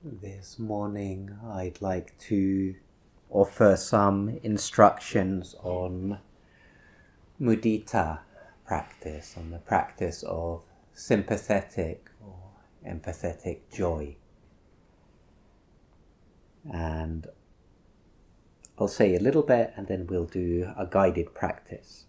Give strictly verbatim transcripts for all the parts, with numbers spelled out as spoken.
This morning I'd like to offer some instructions on mudita practice, on the practice of sympathetic or empathetic joy. And I'll say a little bit and then we'll do a guided practice.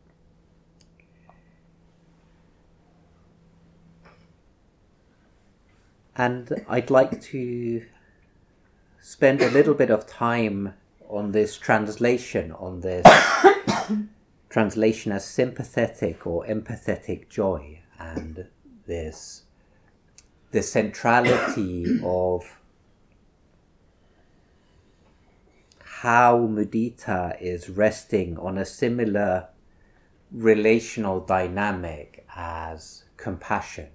And I'd like to spend a little bit of time on this translation, on this translation as sympathetic or empathetic joy, and this the centrality of how mudita is resting on a similar relational dynamic as compassion,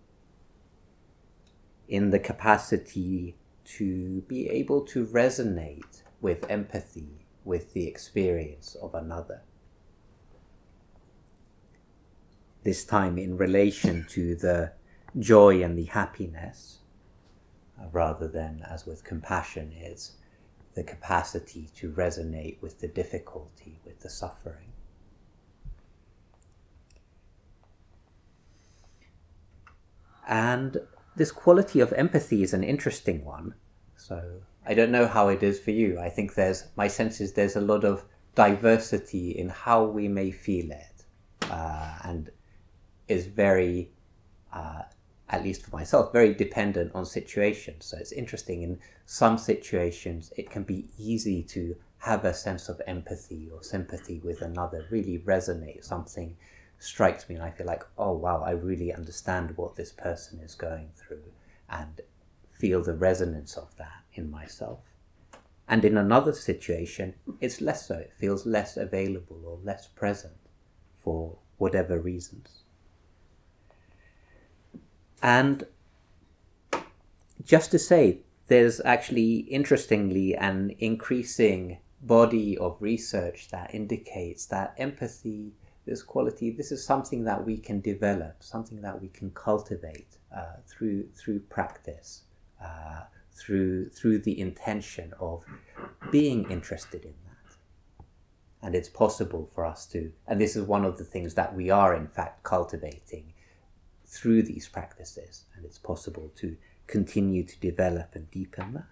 in the capacity to be able to resonate with empathy, with the experience of another. This time in relation to the joy and the happiness, uh, rather than, as with compassion, is the capacity to resonate with the difficulty, with the suffering. And this quality of empathy is an interesting one. So I don't know how it is for you. I think there's, my sense is there's a lot of diversity in how we may feel it, uh, and is very, uh, at least for myself, very dependent on situations. So it's interesting, in some situations it can be easy to have a sense of empathy or sympathy with another, really resonate, something strikes me and I feel like, oh wow, I really understand what this person is going through, and feel the resonance of that in myself. And in another situation, it's less so. It feels less available or less present for whatever reasons. And just to say, there's actually, interestingly, an increasing body of research that indicates that empathy, this quality, this is something that we can develop, something that we can cultivate uh, through through practice, uh, through through the intention of being interested in that. And it's possible for us to, and this is one of the things that we are in fact cultivating through these practices, and it's possible to continue to develop and deepen that.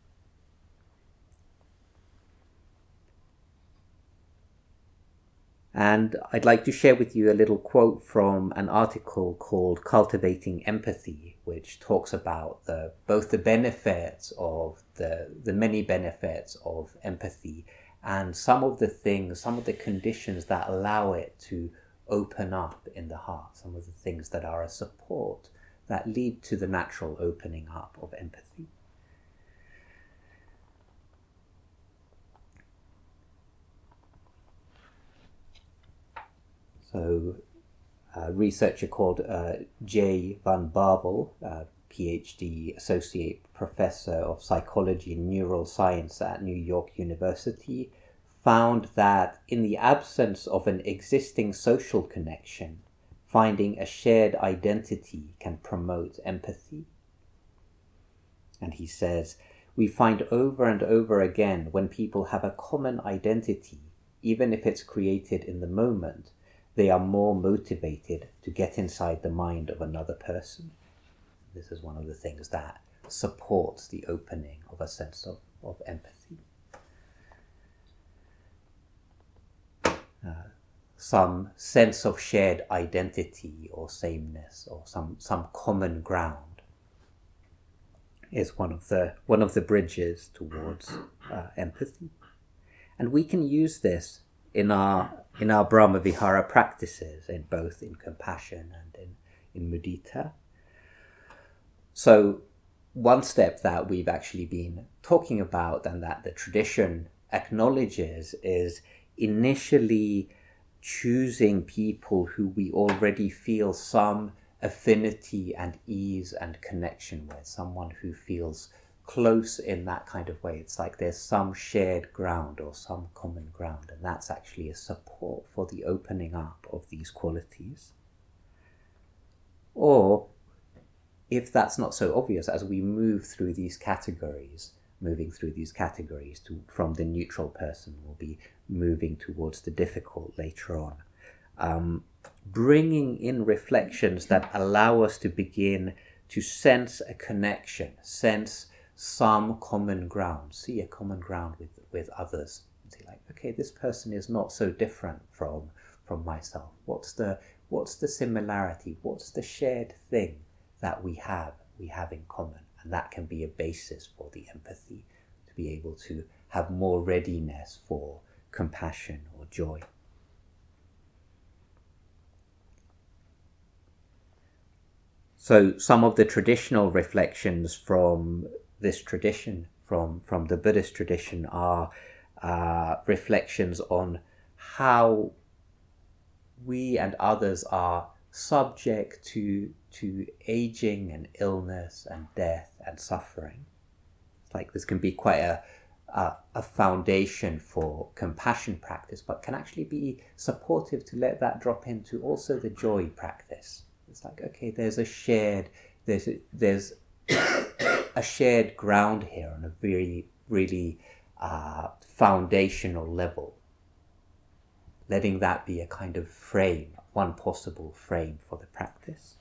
And I'd like to share with you a little quote from an article called Cultivating Empathy, which talks about the, both the benefits of the, the many benefits of empathy, and some of the things, some of the conditions that allow it to open up in the heart, some of the things that are a support that lead to the natural opening up of empathy. So a researcher called uh, Jay Van Bavel, uh, PhD Associate Professor of Psychology and Neuroscience at New York University, found that in the absence of an existing social connection, finding a shared identity can promote empathy. And he says, we find over and over again when people have a common identity, even if it's created in the moment, they are more motivated to get inside the mind of another person. This is one of the things that supports the opening of a sense of, of empathy. Uh, some sense of shared identity or sameness, or some, some common ground, is one of the one of the bridges towards uh, empathy. And we can use this in our in our Brahma Vihara practices, in both in compassion and in, in mudita. So one step that we've actually been talking about, and that the tradition acknowledges, is initially choosing people who we already feel some affinity and ease and connection with, someone who feels close in that kind of way. It's like there's some shared ground or some common ground, and that's actually a support for the opening up of these qualities. Or if that's not so obvious, as we move through these categories, moving through these categories to, from the neutral person, we'll be moving towards the difficult later on. Um, bringing in reflections that allow us to begin to sense a connection, sense some common ground, see a common ground with, with others, and say like, okay, this person is not so different from from myself. What's the what's the similarity? What's the shared thing that we have we have in common? And that can be a basis for the empathy, to be able to have more readiness for compassion or joy. So some of the traditional reflections from this tradition, from, from the Buddhist tradition, are uh, reflections on how we and others are subject to to aging and illness and death and suffering. Like this can be quite a, a a foundation for compassion practice, but can actually be supportive to let that drop into also the joy practice. It's like, okay, there's a shared there's a, there's a shared ground here on a very really uh, foundational level. Letting that be a kind of frame, one possible frame for the practice.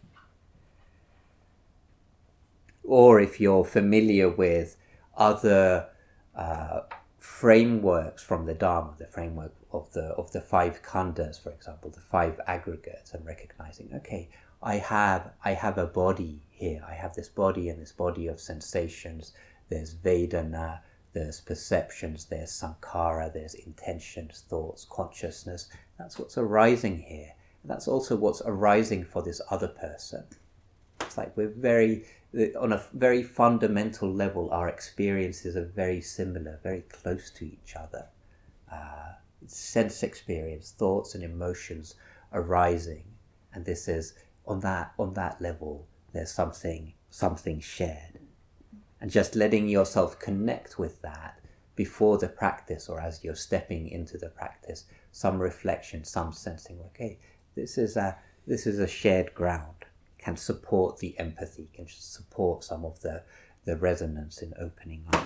Or if you're familiar with other uh, frameworks from the Dharma, the framework of the of the five khandhas, for example, the five aggregates, and recognizing, okay, I have I have a body here. I have this body and this body of sensations. There's Vedana, there's perceptions, there's sankhara, there's intentions, thoughts, consciousness. That's what's arising here. That's also what's arising for this other person. It's like we're very, on a very fundamental level, our experiences are very similar, very close to each other. Uh, sense experience, thoughts and emotions arising. And this is, on that, on that level, there's something, something shared. And just letting yourself connect with that before the practice, or as you're stepping into the practice, some reflection, some sensing, okay, this is a this is a shared ground, can support the empathy, can support some of the, the resonance in opening up.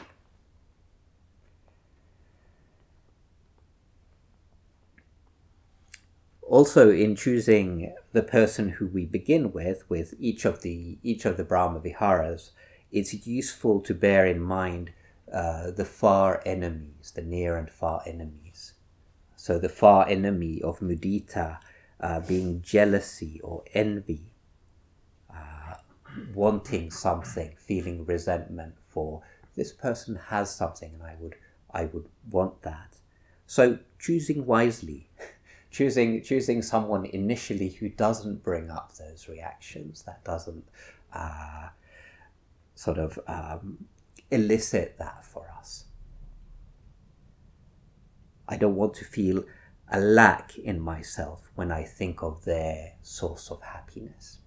Also, in choosing the person who we begin with, with each of the each of the Brahma Viharas, it's useful to bear in mind uh, the far enemies, the near and far enemies. So the far enemy of mudita uh, being jealousy or envy, uh, wanting something, feeling resentment for this person has something and I would I would want that. So choosing wisely, choosing choosing someone initially who doesn't bring up those reactions, that doesn't uh, sort of um, elicit that for us. I don't want to feel a lack in myself when I think of their source of happiness.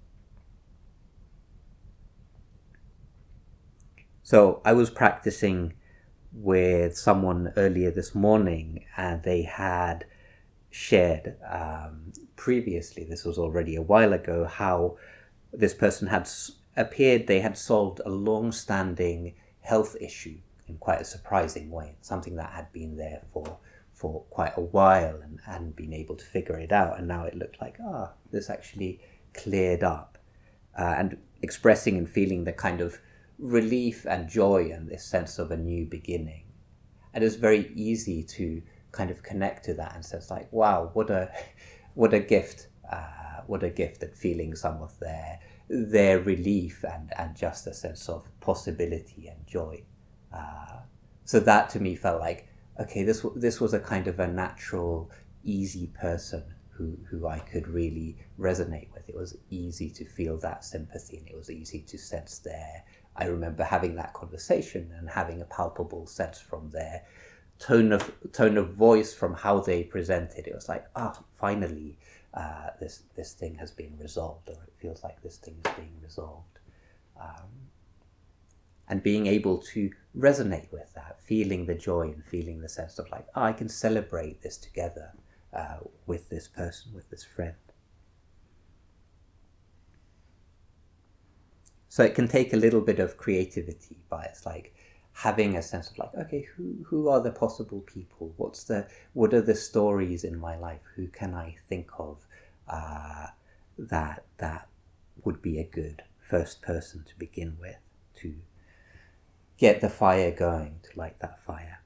So I was practicing with someone earlier this morning, and they had shared um, previously, this was already a while ago, how this person had appeared they had solved a long-standing health issue in quite a surprising way, something that had been there for for quite a while and hadn't been able to figure it out, and now it looked like, ah, this actually cleared up, uh, and expressing and feeling the kind of relief and joy and this sense of a new beginning. And it's very easy to kind of connect to that and say, like, wow, what a what a gift, uh, what a gift that feeling some of their their relief and, and just a sense of possibility and joy. Uh, so that to me felt like, okay, this this was a kind of a natural, easy person who, who I could really resonate with. It was easy to feel that sympathy, and it was easy to sense their, I remember having that conversation and having a palpable sense from their tone of tone of voice, from how they presented. It was like, ah, finally, uh, this this thing has been resolved, or it feels like this thing is being resolved. Um, and being able to resonate with that, feeling the joy and feeling the sense of like, oh, I can celebrate this together uh, with this person, with this friend. So it can take a little bit of creativity, but it's like having a sense of like, okay, who who are the possible people? What's the what are the stories in my life? Who can I think of uh, that that would be a good first person to begin with, to get the fire going, to light that fire.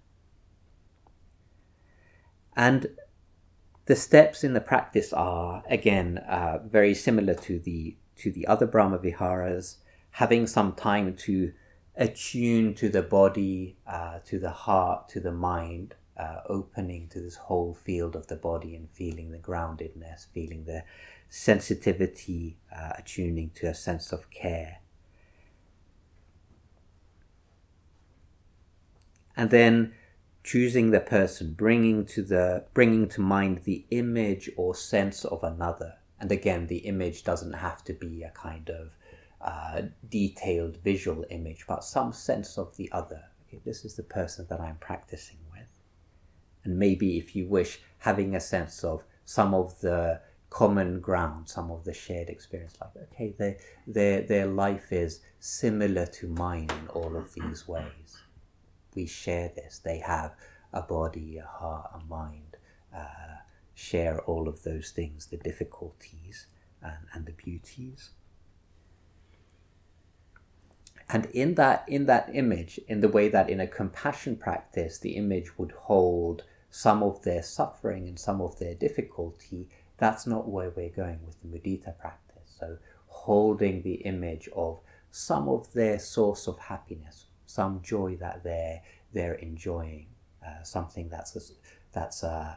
And the steps in the practice are, again, uh, very similar to the to the other Brahma Viharas, having some time to attune to the body, uh, to the heart, to the mind, uh, opening to this whole field of the body and feeling the groundedness, feeling the sensitivity, uh, attuning to a sense of care. And then choosing the person, bringing to the bringing to mind the image or sense of another. And again, the image doesn't have to be a kind of uh, detailed visual image, but some sense of the other. Okay, this is the person that I'm practicing with. And maybe, if you wish, having a sense of some of the common ground, some of the shared experience, like, okay, they, their, their life is similar to mine in all of these ways. We share this. They have a body, a heart, a mind, uh, share all of those things, the difficulties and, and the beauties. And in that, in that image, in the way that in a compassion practice, the image would hold some of their suffering and some of their difficulty, that's not where we're going with the mudita practice. So holding the image of some of their source of happiness, some joy that they're they're enjoying, uh, something that's a, that's a,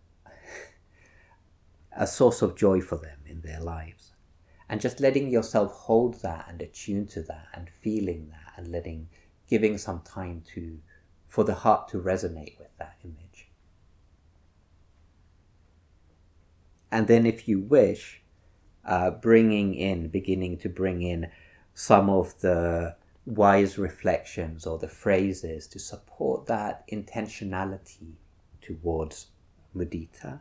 a source of joy for them in their lives, and just letting yourself hold that and attune to that and feeling that and letting giving some time to for the heart to resonate with that image. And then, if you wish, uh, bringing in, beginning to bring in some of the wise reflections or the phrases to support that intentionality towards mudita.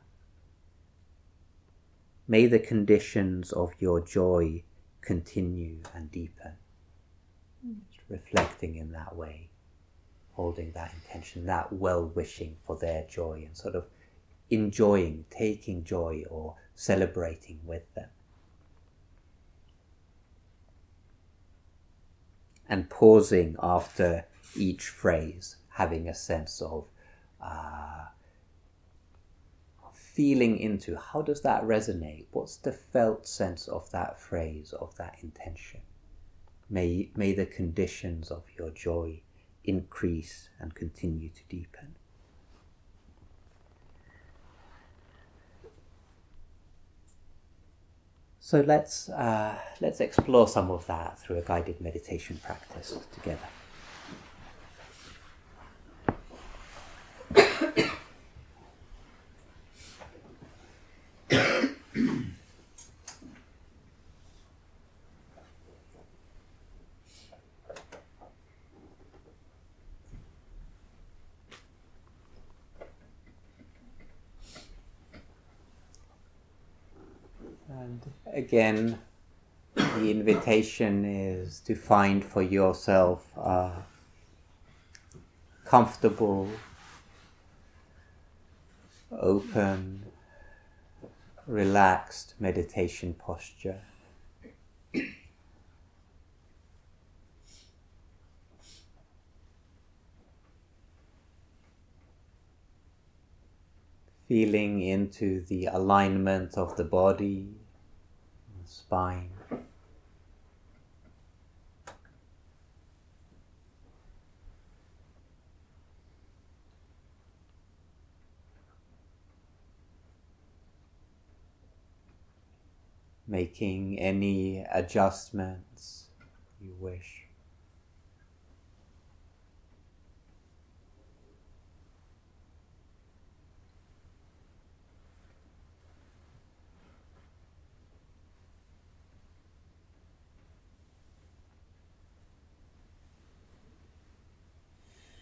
May the conditions of your joy continue and deepen. Just reflecting in that way, holding that intention, that well-wishing for their joy, and sort of enjoying, taking joy or celebrating with them. And pausing after each phrase, having a sense of uh, feeling into how does that resonate? What's the felt sense of that phrase, of that intention? May, may the conditions of your joy increase and continue to deepen. So let's uh, let's explore some of that through a guided meditation practice together. And again, the invitation is to find for yourself a comfortable, open, relaxed meditation posture. Feeling into the alignment of the body, the spine. Making any adjustments you wish.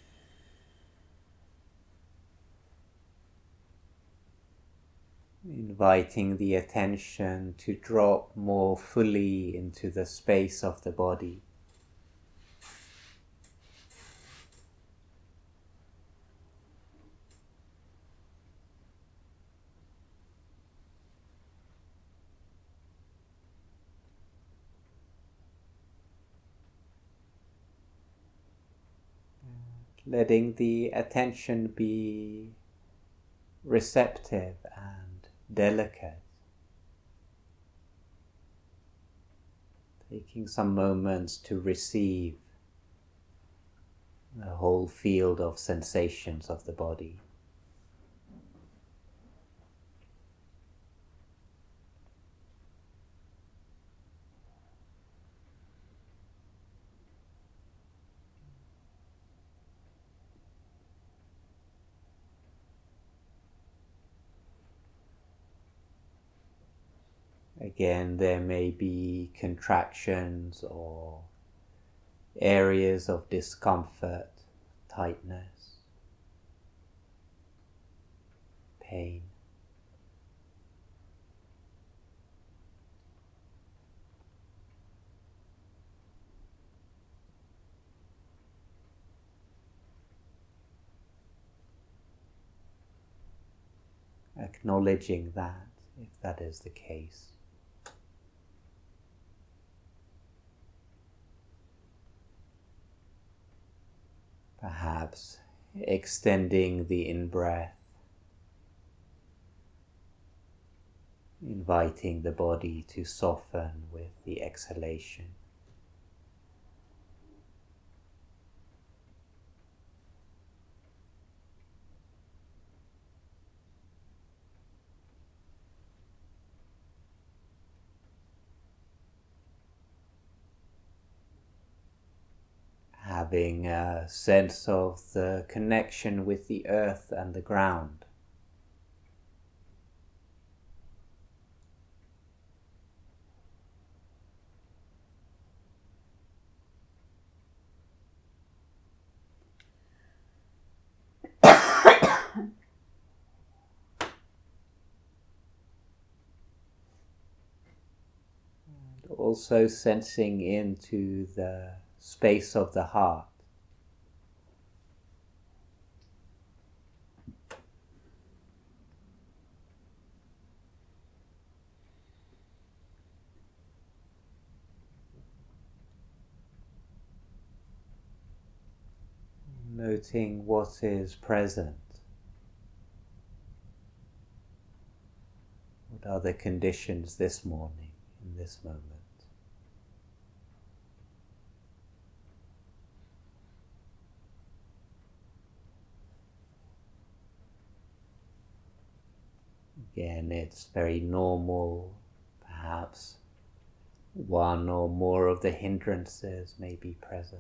In inviting the attention to drop more fully into the space of the body. Letting the attention be receptive and delicate. Taking some moments to receive the whole field of sensations of the body. Again, there may be contractions or areas of discomfort, tightness, pain. Acknowledging that, if that is the case. Perhaps extending the in-breath, inviting the body to soften with the exhalation. Having a sense of the connection with the earth and the ground. And also sensing into the space of the heart. Noting what is present. What are the conditions this morning, in this moment? Again, it's very normal, perhaps one or more of the hindrances may be present.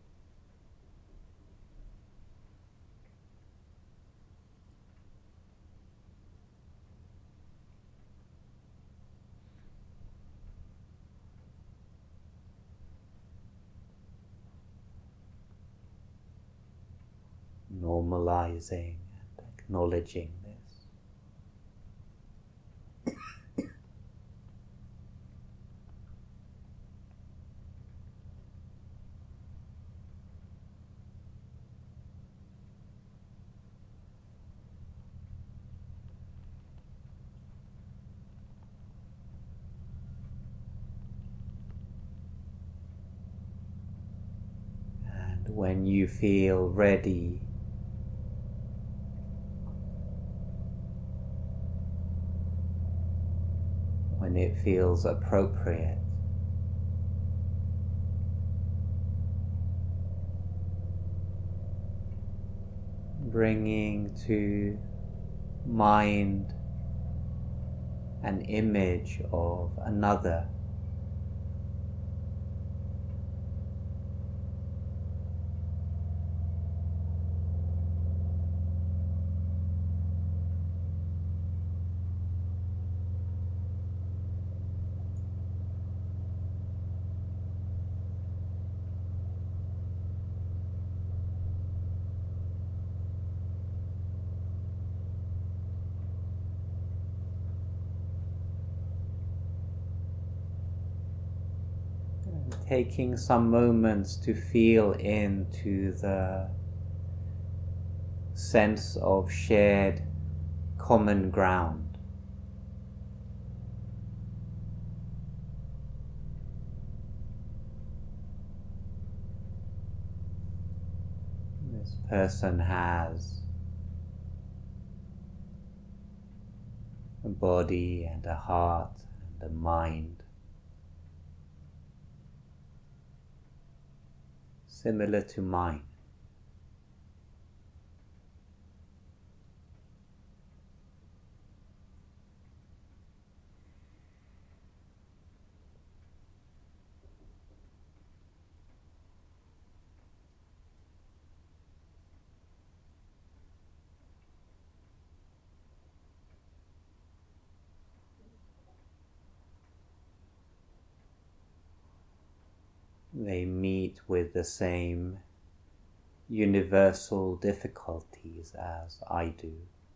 Normalizing and acknowledging this. And when you feel ready, when it feels appropriate, bringing to mind an image of another. taking some moments to feel into the sense of shared common ground. This person has a body and a heart and a mind similar to mine. They meet with the same universal difficulties as I do.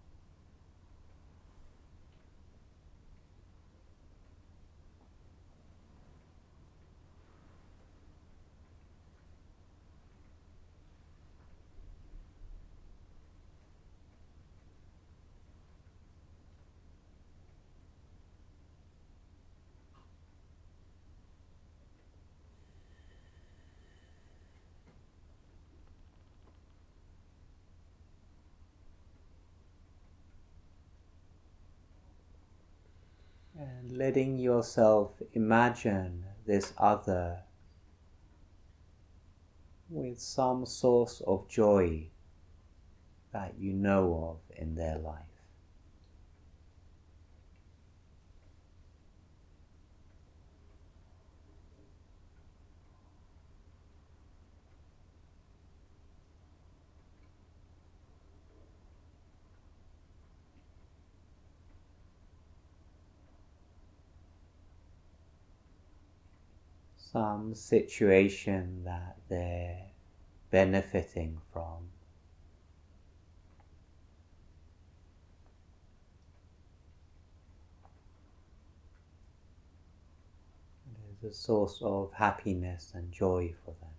And letting yourself imagine this other with some source of joy that you know of in their life. Some situation that they're benefiting from. It is a source of happiness and joy for them.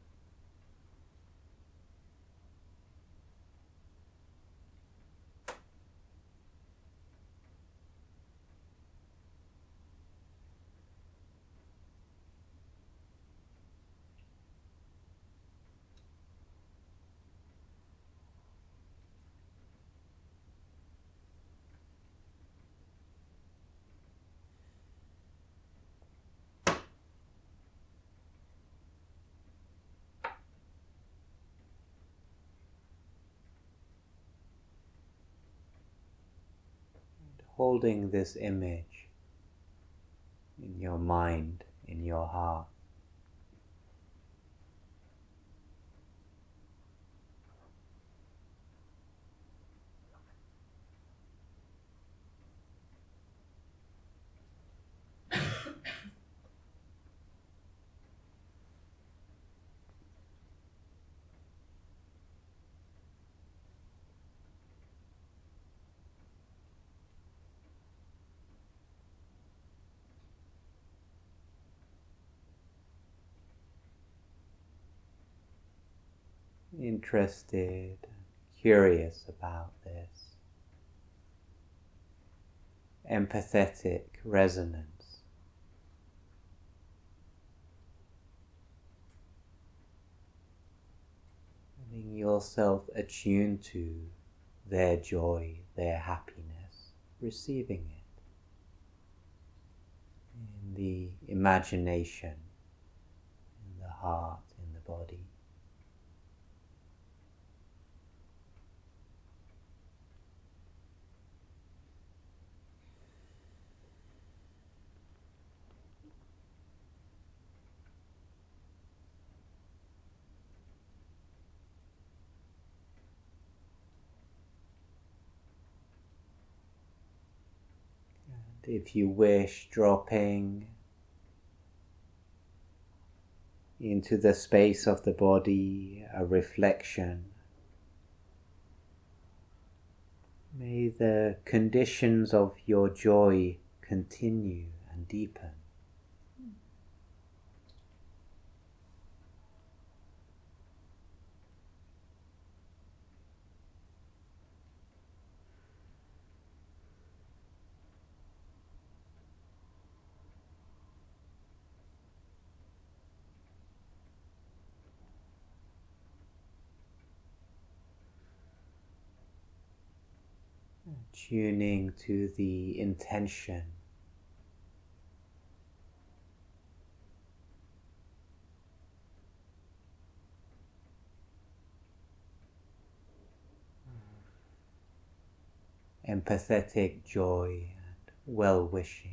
Holding this image in your mind, in your heart. Interested, curious about this, empathetic resonance. Letting yourself attune to their joy, their happiness, receiving it in the imagination, in the heart, in the body. If you wish, dropping into the space of the body, a reflection. May the conditions of your joy continue and deepen. tuning to the intention. Empathetic joy and well-wishing.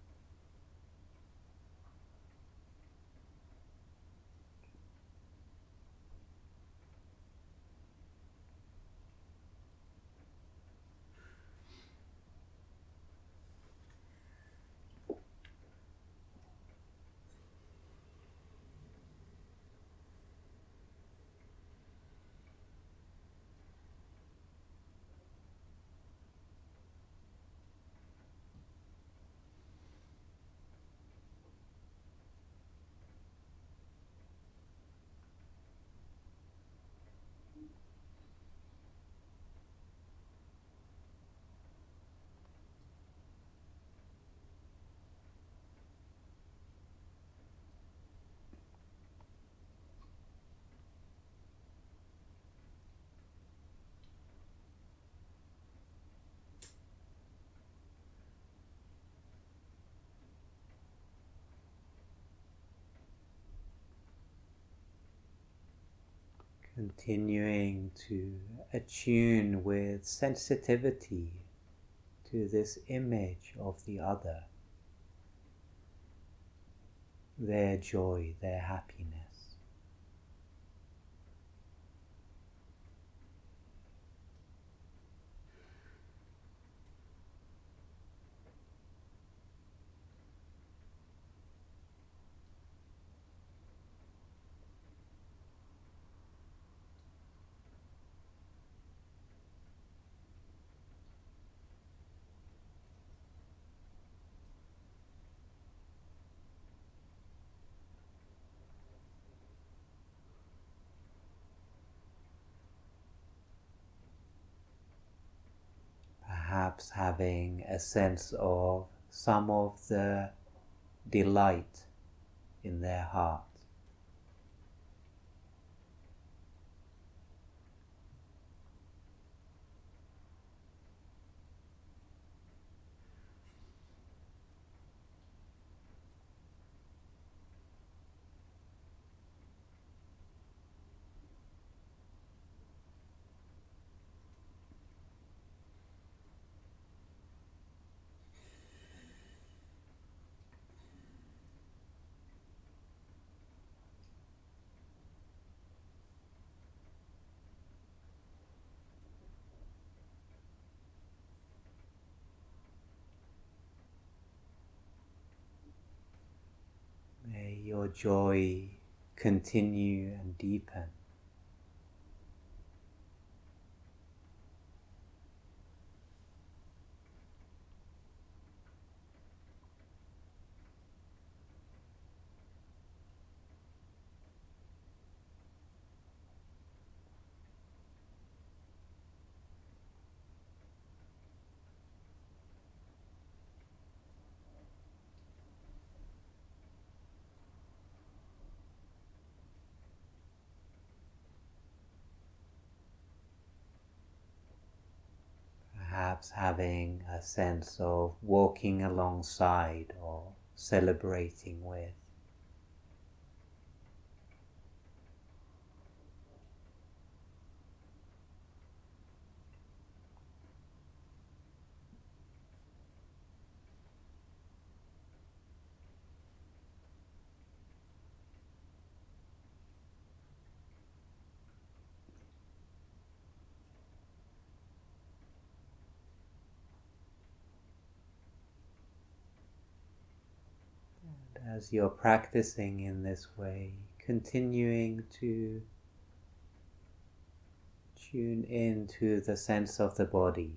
Continuing to attune with sensitivity to this image of the other, their joy, their happiness. Perhaps having a sense of some of the delight in their heart. May your joy continue and deepen. Perhaps having a sense of walking alongside or celebrating with. As you're practicing in this way, continuing to tune into the sense of the body.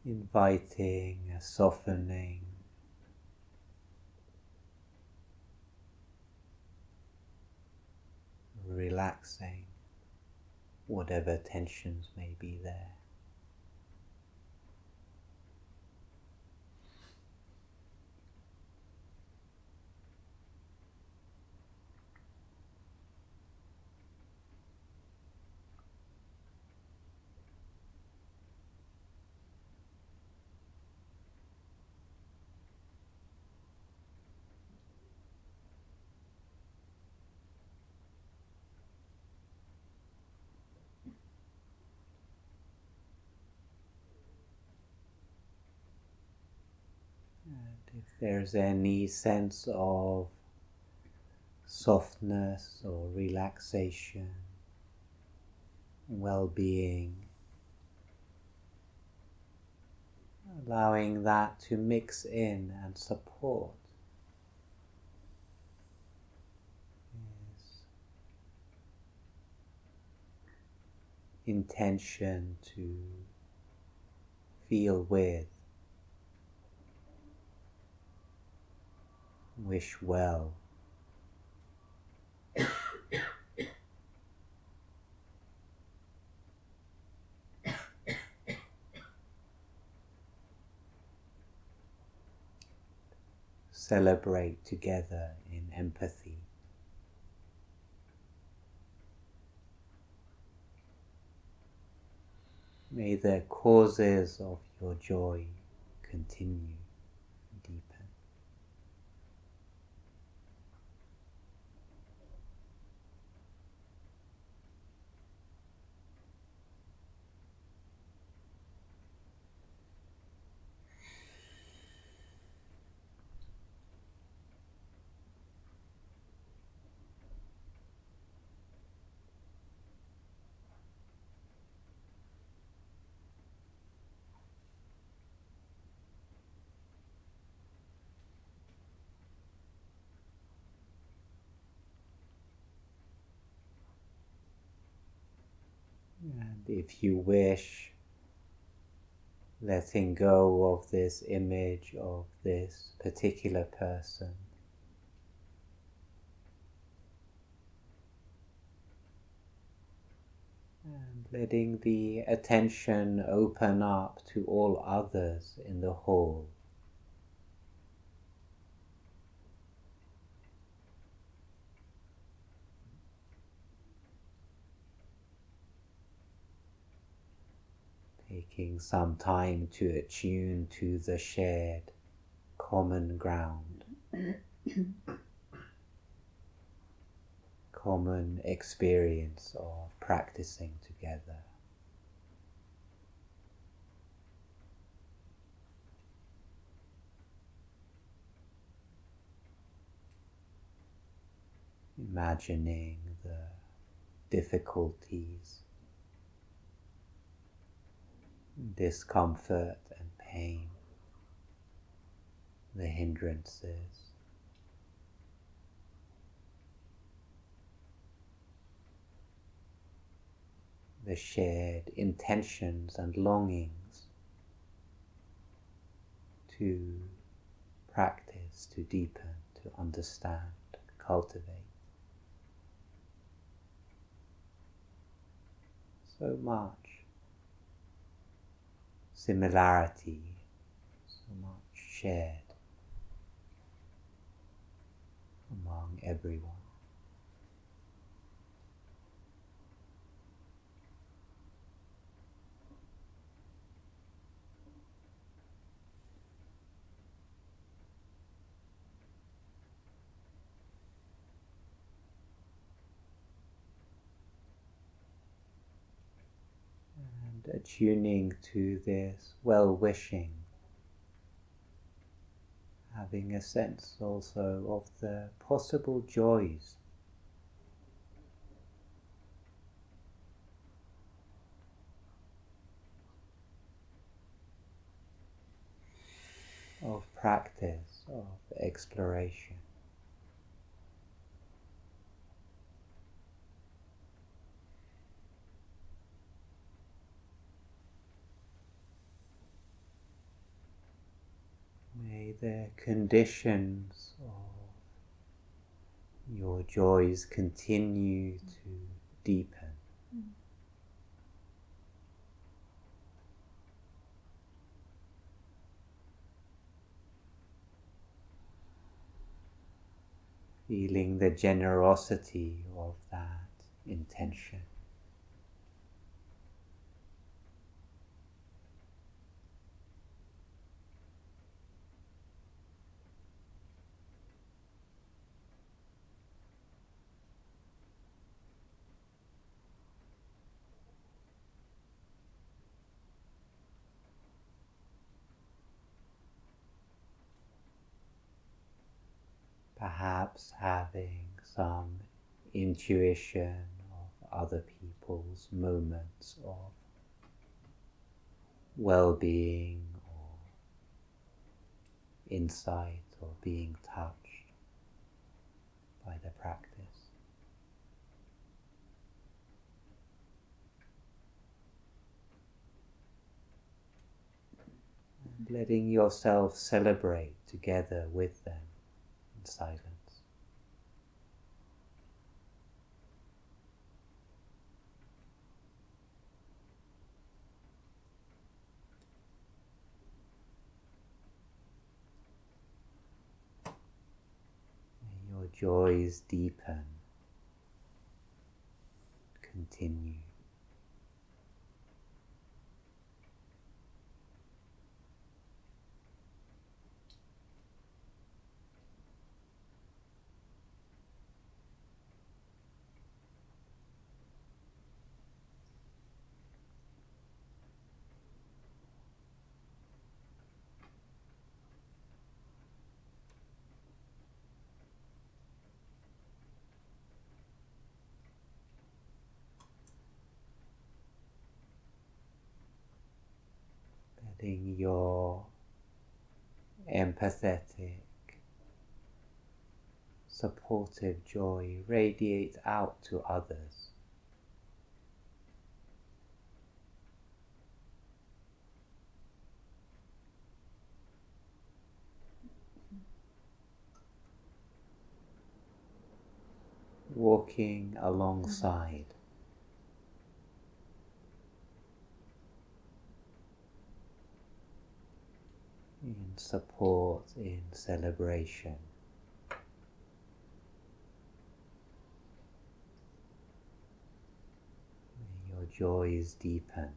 inviting a softening, relaxing whatever tensions may be there. And if there's any sense of softness or relaxation, well-being, allowing that to mix in and support is intention to feel with, wish well. Celebrate together in empathy. May the causes of your joy continue and deepen. And if you wish, letting go of this image of this particular person, and letting the attention open up to all others in the hall. Taking some time to attune to the shared common ground, common experience of practicing together. Imagining the difficulties, discomfort and pain, the hindrances, the shared intentions and longings to practice, to deepen, to understand, cultivate. So much similarity, so much shared among everyone. And attuning to this well-wishing, having a sense also of the possible joys of practice, of exploration. the conditions of your joys continue to deepen. Feeling the generosity of that intention. Perhaps having some intuition of other people's moments of well-being or insight or being touched by the practice. And letting yourself celebrate together with them in silence. May your joys deepen, continue. Letting your empathetic, supportive joy radiate out to others. Walking alongside. In support, in celebration. May your joys deepen.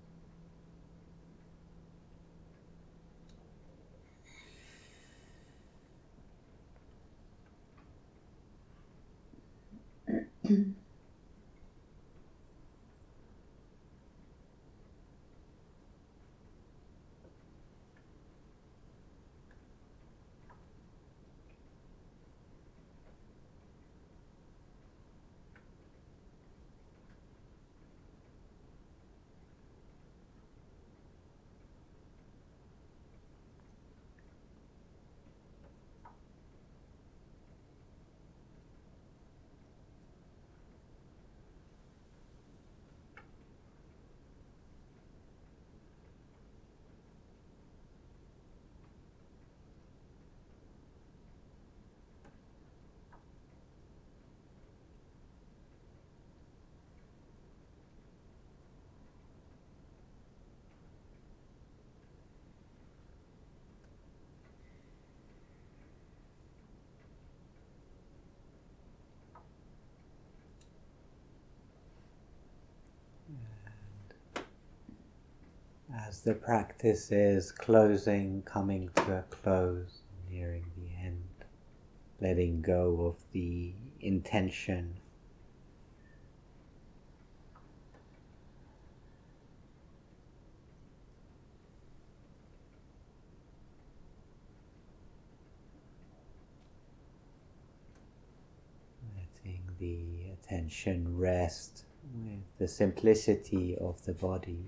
As the practice is closing, coming to a close, nearing the end, letting go of the intention, letting the attention rest with the simplicity of the body.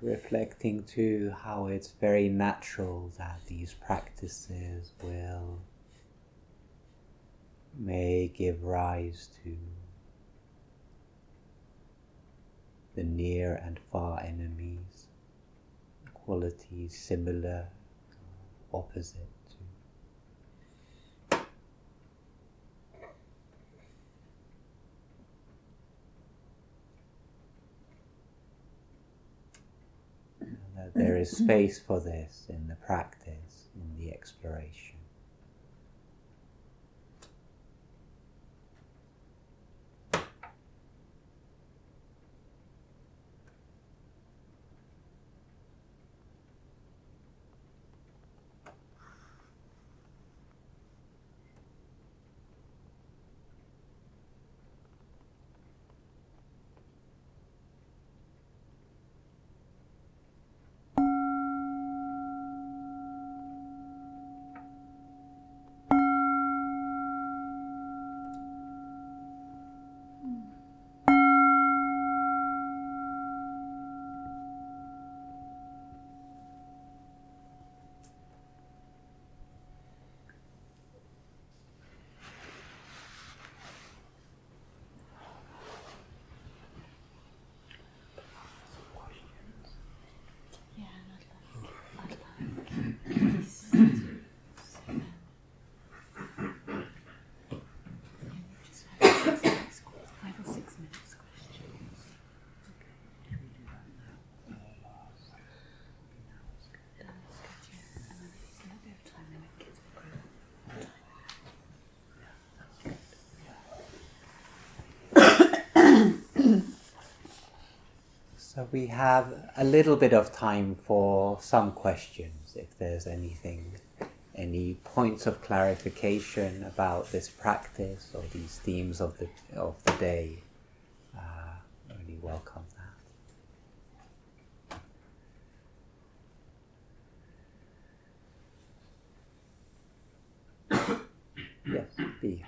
reflecting too how it's very natural that these practices will may give rise to the near and far enemies, qualities similar, opposite to. And that there is space for this in the practice, in the exploration. So we have a little bit of time for some questions, if there's anything, any points of clarification about this practice or these themes of the of the day. Uh, really welcome that. Yes, B.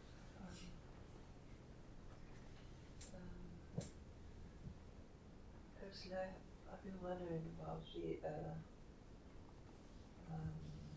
I've been wondering about the uh, um,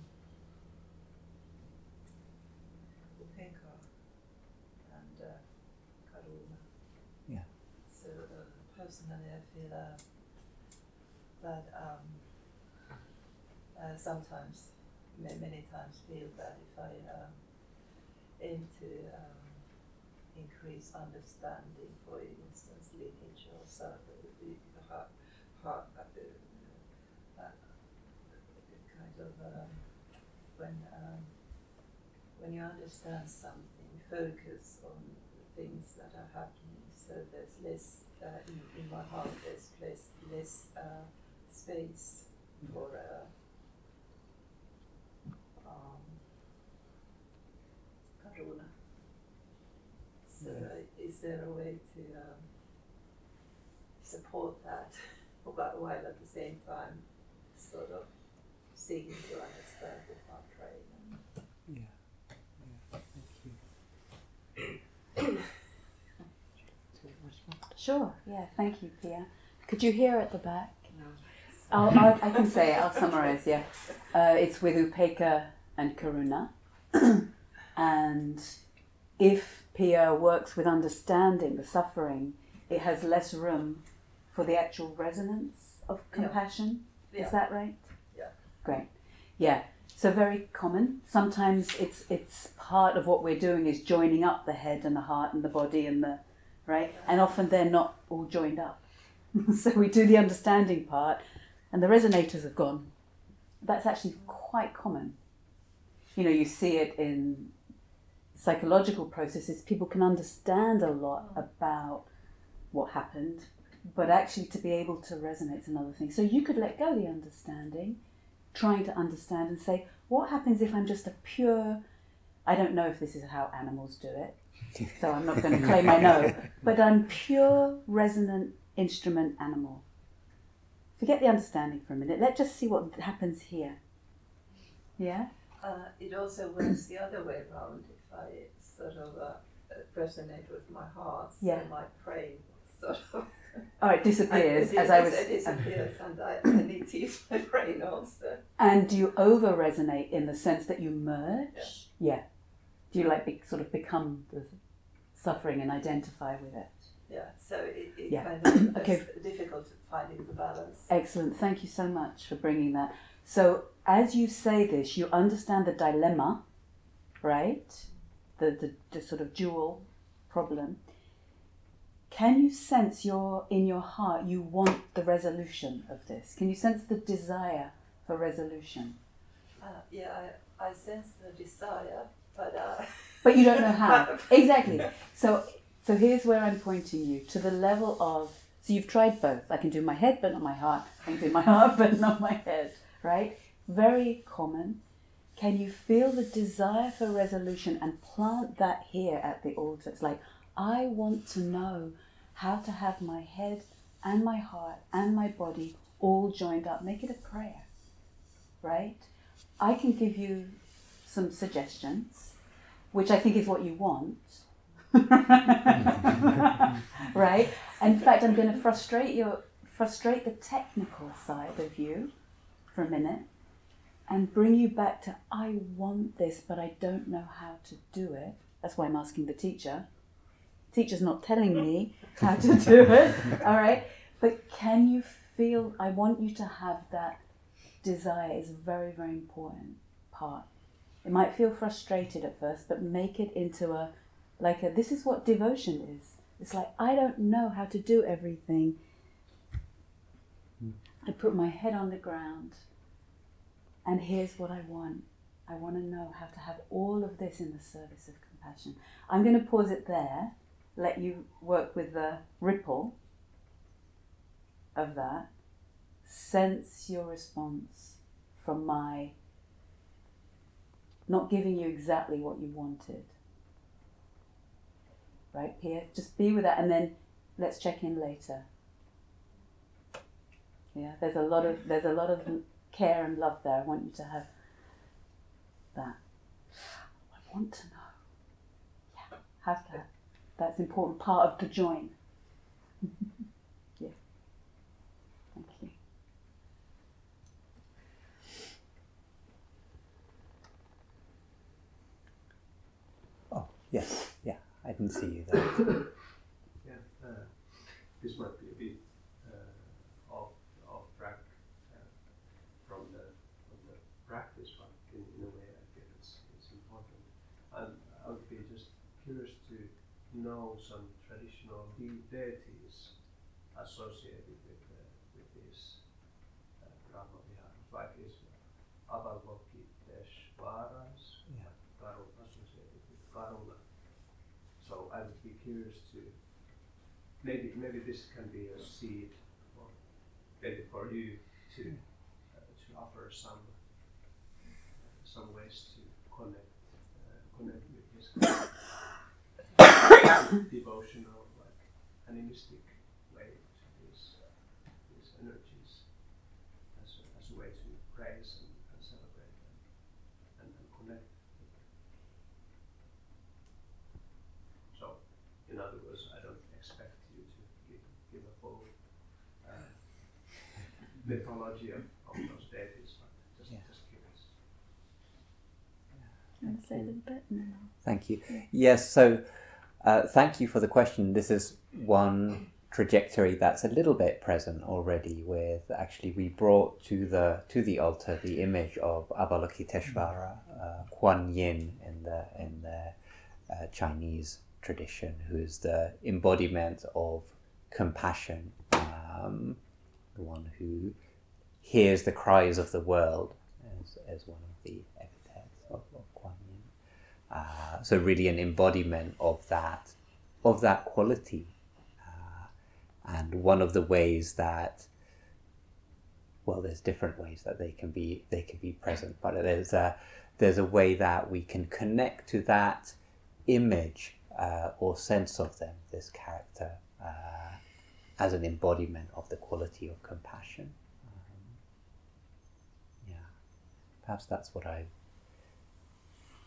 Upenka and uh, Karuna. Yeah. So uh, personally, I feel uh, that um, uh, sometimes, ma- many times, feel that if I um, aim to um, increase understanding, for instance, lineage or so, the heart, heart, uh, uh, kind of um, when um, when you understand something, focus on the things that are happening. So there's less uh, in, in my heart. There's less less uh, space for uh, um, karuna. So uh, is there a way to um, support that, while at the same time sort of seeking to understand without praying? Yeah. Yeah. Thank you. Sure, yeah, thank you, Pia. Could you hear at the back? No. I'll, I'll, I can say it, I'll summarize, yeah. Uh, it's with Upekkha and Karuna. And if Pia works with understanding the suffering, it has less room for the actual resonance of compassion. Yeah. Is that right? Yeah. Great. Yeah. So very common. Sometimes it's it's part of what we're doing is joining up the head and the heart and the body and the right, and often they're not all joined up. So we do the understanding part, and the resonators have gone. That's actually quite common. You know, you see it in psychological processes. People can understand a lot about what happened, but actually to be able to resonate is another thing. So you could let go the understanding, trying to understand and say, what happens if I'm just a pure, I don't know if this is how animals do it, so I'm not going to claim I know, but I'm pure resonant instrument animal. Forget the understanding for a minute. Let's just see what happens here. Yeah? Uh, it also works the other way around. If I sort of uh, resonate with my heart, Yeah. so my brain sort of Oh, it disappears And it, as I was. It disappears, and I, I need to use my brain also. And do you over resonate in the sense that you merge? Yeah. Yeah. Do you like be, sort of become the suffering and identify with it? Yeah, so it, it Yeah. kind of Okay. is difficult finding the balance. Excellent. Thank you so much for bringing that. So as you say this, you understand the dilemma, right? The, the, the sort of dual problem. Can you sense your in your heart you want the resolution of this? Can you sense the desire for resolution? Uh, yeah, I, I sense the desire, but uh, But you don't know how. Exactly. So so here's where I'm pointing you to the level of, so you've tried both. I can do my head but not my heart. I can do my heart but not my head, right? Very common. Can you feel the desire for resolution and plant that here at the altar? It's like, I want to know how to have my head and my heart and my body all joined up. Make it a prayer, right? I can give you some suggestions, which I think is what you want, right? In fact, I'm going to frustrate your, frustrate the technical side of you for a minute and bring you back to, I want this, but I don't know how to do it. That's why I'm asking the teacher. Teacher's not telling me how to do it, all right? But can you feel, I want you to have that desire is a very, very important part. It might feel frustrated at first, but make it into a, like a, this is what devotion is. It's like, I don't know how to do everything. I put my head on the ground, and here's what I want. I want to know how to have all of this in the service of compassion. I'm going to pause it there, let you work with the ripple of that. Sense your response from my not giving you exactly what you wanted. Right, Pia? Just be with that, and then let's check in later. Yeah, there's a lot of there's a lot of care and love there. I want you to have that. I want to know. Yeah, have that. That's an important part of the join. Yeah. Thank you. Oh, yes, yeah, I didn't see you there. Yeah, uh, this might be a bit uh, off off track uh, from the from the practice, but in, in a way I feel it's it's important. And I would be just curious to know some traditional de- deities associated with uh, with these uh, Brahma Viharas, like these Avalokiteshvaras, Yeah. Karuna, associated with Karuna. So I would be curious to maybe maybe this can be a seed for maybe for you to uh, to offer some uh, some ways to connect uh, connect with this kind of devotional, like animistic way to these these energies as a, as a way to praise and, and celebrate them and, and connect with them. So, in other words, I don't expect you to give, give a full uh, mythology of, of those deities, but just, Yeah. just curious. You want to say a little bit? No. Thank you. Yes, so uh, thank you for the question. This is one trajectory that's a little bit present already, with actually we brought to the to the altar the image of Avalokiteshvara, uh, Kuan Yin in the in the uh, Chinese tradition, who is the embodiment of compassion, um, the one who hears the cries of the world, as, as one of the epithets of, of Kuan Yin. Uh, so really an embodiment of that of that quality. And one of the ways that, well, there's different ways that they can be they can be present, but there's a there's a way that we can connect to that image uh, or sense of them, this character, uh, as an embodiment of the quality of compassion. Um, yeah, perhaps that's what I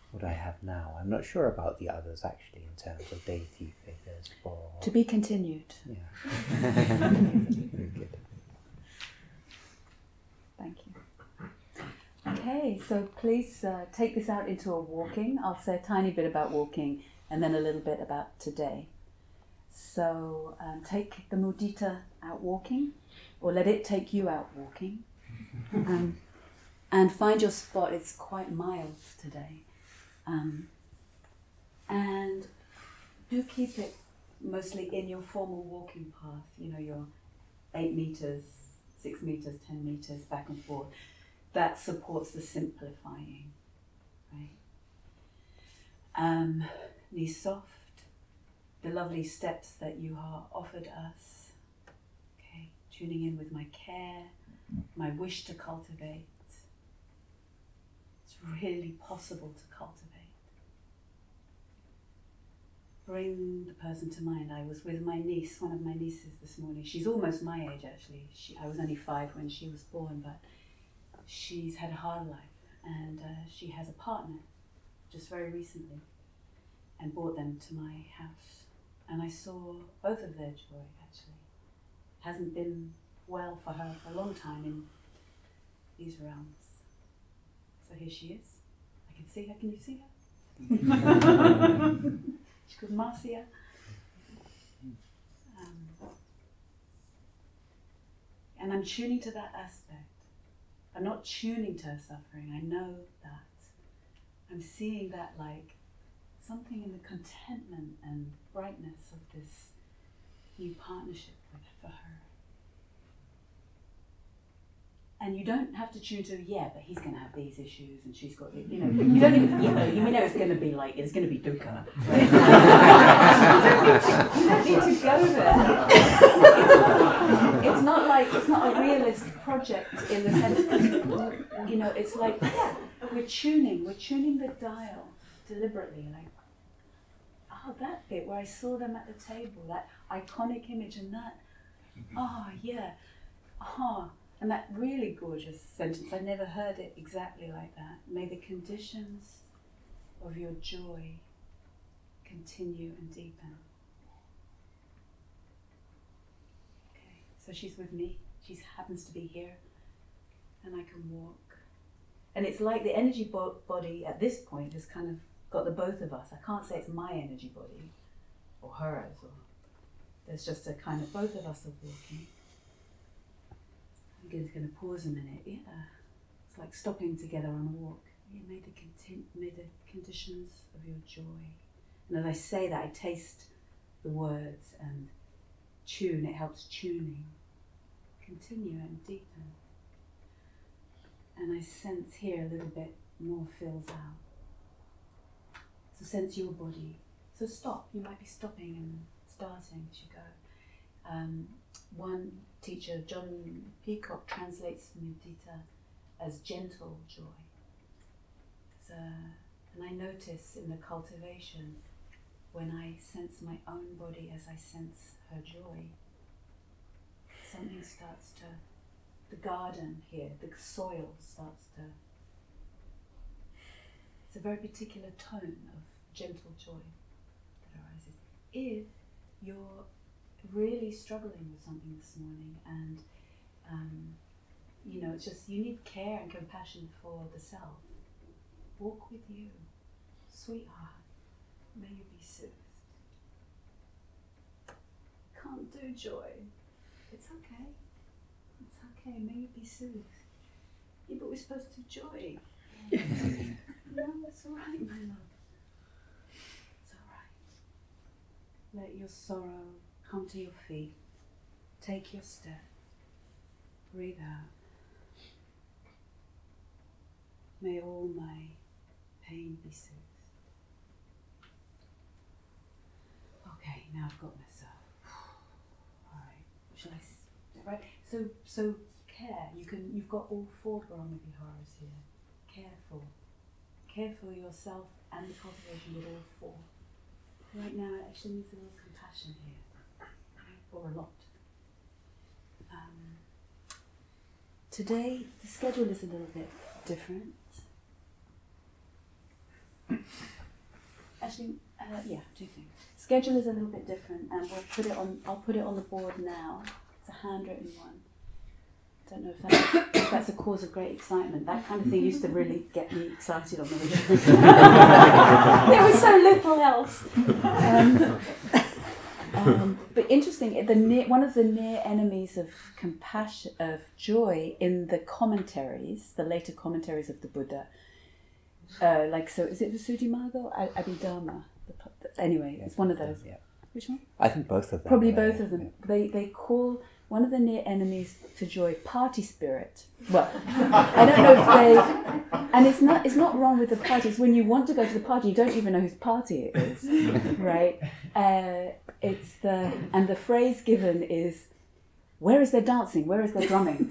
what I have now. I'm not sure about the others actually in terms of deity figures. For To be continued. yeah, very good. Thank you. Okay, so please uh, take this out into a walking. I'll say a tiny bit about walking and then a little bit about today. So um, take the mudita out walking, or let it take you out walking. Um, and find your spot. It's quite mild today. Um, and do keep it mostly in your formal walking path, you know, your eight meters, six meters, ten meters, back and forth. That supports the simplifying, right? Um, knees soft, the lovely steps that you are offered us. Okay, tuning in with my care, my wish to cultivate. It's really possible to cultivate. Bring the person to mind. I was with my niece, one of my nieces this morning. She's almost my age actually. She, I was only five when she was born, but she's had a hard life, and uh, she has a partner just very recently, and brought them to my house. And I saw both of their joy actually. Hasn't been well for her for a long time in these realms. So here she is. I can see her. Can you see her? She's called Marcia. Um, and I'm tuning to that aspect. I'm not tuning to her suffering. I know that. I'm seeing that like something in the contentment and brightness of this new partnership with, for her. And you don't have to tune to, yeah, but he's going to have these issues and she's got, you know, you don't even, you know, you know it's going to be like, it's going to be dukkha. Right? You don't need to go there. It's, it's not like, it's not a realist project in the sense that, you know, it's like, yeah, we're tuning, we're tuning the dial deliberately, like, oh, that bit where I saw them at the table, that iconic image and that, oh, yeah, ah. And that really gorgeous sentence, I never heard it exactly like that. May the conditions of your joy continue and deepen. Okay, so she's with me. She happens to be here, and I can walk. And it's like the energy bo- body at this point has kind of got the both of us. I can't say it's my energy body or hers, or there's just a kind of both of us are walking. I'm going to pause a minute. Yeah, it's like stopping together on a walk. Yeah, may the, conti- may the conditions of your joy. And as I say that, I taste the words and tune. It helps tuning. Continue and deepen. And I sense here a little bit more fills out. So sense your body. So stop. You might be stopping and starting as you go. Um, one teacher, John Peacock, translates mudita as gentle joy. So, and I notice in the cultivation, when I sense my own body as I sense her joy, something starts to, the garden here, the soil starts to, it's a very particular tone of gentle joy that arises. If you're really struggling with something this morning, and um, you know, it's just you need care and compassion for the self. Walk with you, sweetheart. May you be soothed. Can't do joy. It's okay. It's okay. May you be soothed. Yeah, but we're supposed to joy. No, it's all right, my love. It's all right. Let your sorrow come to your feet. Take your step. Breathe out. May all my pain be soothed. Okay, now I've got myself. Alright, shall I s- right? So so care, you can you've got all four Brahma-viharas here. Careful. Care for yourself and the cultivation with all four. Right now it actually needs a little compassion here. Or a lot. Um, today, the schedule is a little bit different. Actually, uh, yeah, two things. Schedule is a little bit different, and we'll put it on. I'll put it on the board now. It's a handwritten one. I don't know if, that, if that's a cause of great excitement. That kind of thing used to really get me excited on the retreat. There was so little else. Um, um, but interesting, the near, one of the near enemies of compassion, of joy, in the commentaries, the later commentaries of the Buddha, uh, like so, is it Visuddhimagga or Abhidharma? The, the, anyway, yeah, it's one of those. Yeah. Which one? I think both of them. Probably uh, both of them. Yeah. They they call one of the near enemies to joy party spirit. Well, I don't know if they, and it's not it's not wrong with the parties. When you want to go to the party, you don't even know whose party it is, right? Uh, it's the and the phrase given is, "Where is their dancing? Where is their drumming?"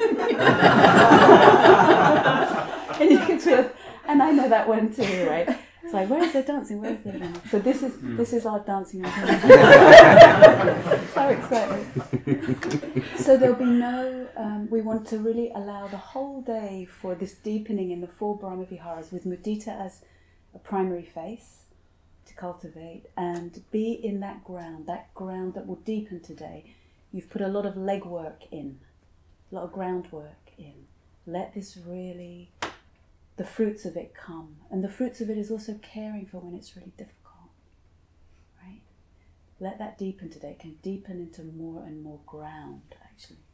And you can feel, and I know that one too, right? It's like, where is their dancing? Where is their dancing? So this is mm. this is our dancing. So excited. So there'll be no. Um, we want to really allow the whole day for this deepening in the four Brahmaviharas with mudita as a primary face to cultivate and be in that ground, that ground that will deepen today. You've put a lot of legwork in, a lot of groundwork in. Let this really. The fruits of it come. And the fruits of it is also caring for when it's really difficult. Right? Let that deepen today. It can deepen into more and more ground, actually.